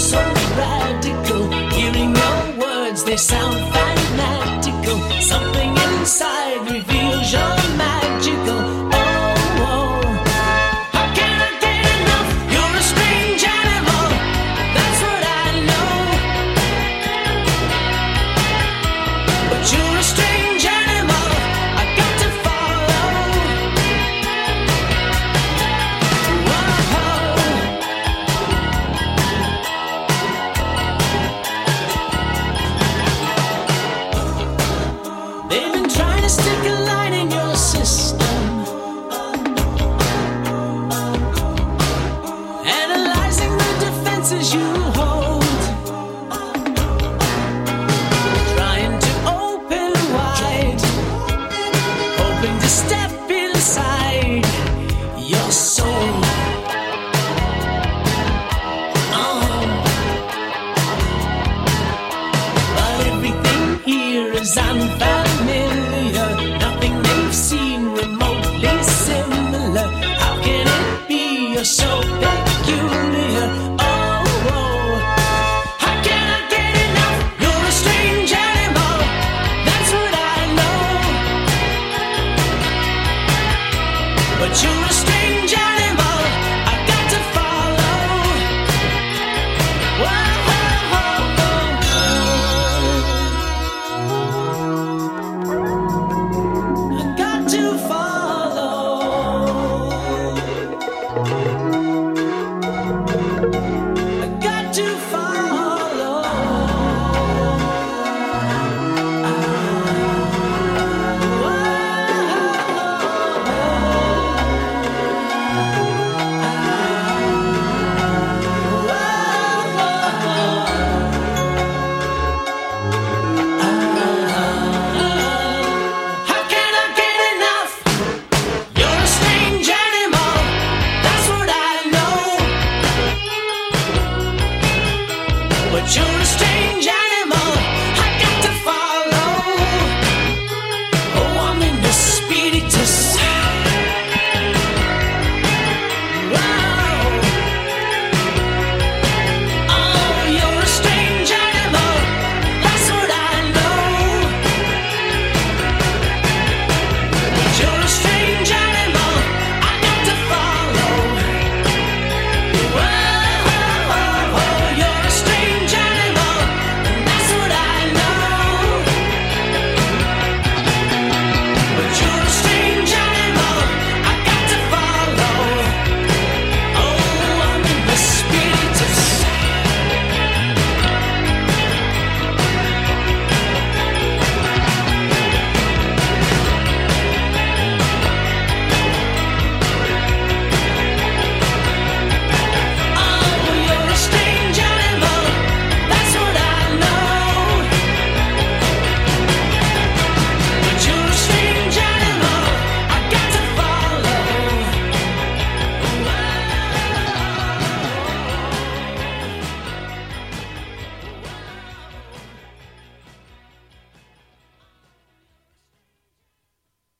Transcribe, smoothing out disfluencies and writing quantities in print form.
so radical. Hearing your words, they sound fanatical. Something inside reveals you're magical. Oh, oh. How can I get enough? You're a strange animal. That's what I know. But you're a strange animal. I got to follow. They've been trying to stick a line in your system, analyzing the defenses you hold, trying to open wide, hoping to step inside your soul. But everything here is unfamiliar. Nothing they've seen remotely similar. How can it be you're so peculiar? Oh, oh. How can I get enough? You're a strange animal. That's what I know. But you're a strange animal. I got to follow. Whoa. I got to follow. I got to follow. How can I get enough? You're a strange animal. That's what I know. But you're a strange